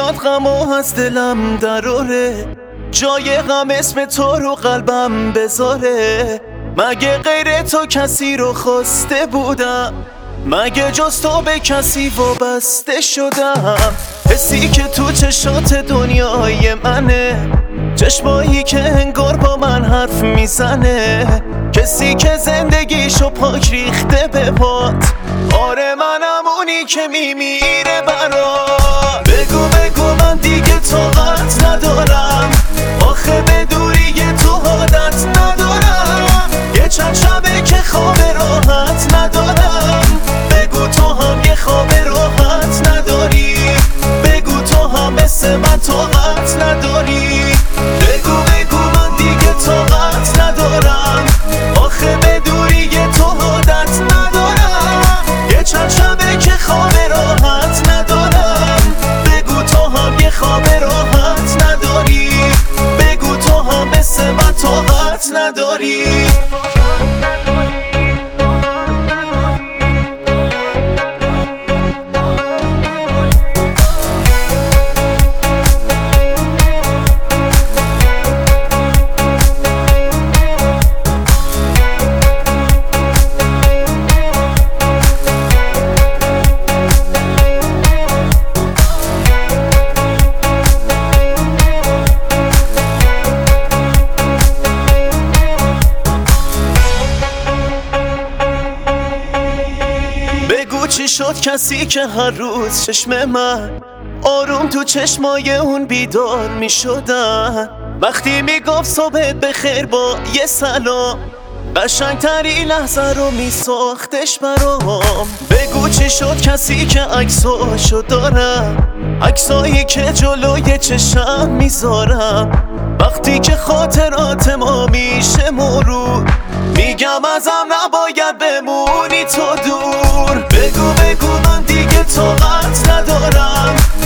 میاد غمو از دلم دراره، جای غم اسم تو رو قلبم بذاره. مگه غیر تو کسی رو خواسته بودم؟ مگه جز تو به کسی وابسته شدم؟ حسی که تو چشات دنیای منه، چشمایی که انگار با من حرف میزنه، کسی که زندگیشو پاک ریخته به پات. آره منم اونی که میمیره برات. بگو من دیگه طاقت ندارم، آخه به دوری تو عادت ندارم. یه چند شبه که خواب راحت ندارم. بگو تو هم یه خواب راحت نداری، بگو تو هم مثل من طاقت نداری. بگو من دیگه طاقت ندارم، آخه به دوری تو عادت ندارم. یه چند شبه که خواب راحت ندارم. بگو تو هم یه خواب راحت نداری، بگو تو هم مثل من طاقت نداری. چی شد کسی که هر روز چشم من آروم تو چشمای اون بیدار می شدن؟ وقتی می گفت صبحت بخیر با یه سلام، قشنگتری لحظه رو می ساختش برام. بگو چی شد کسی که عکساشو دارم، عکسایی که جلوی چشم میذارم. وقتی که خاطرات ما میشه مرور، میگم ازم نباید بمونی تو دور. بگو من دیگه طاقت ندارم،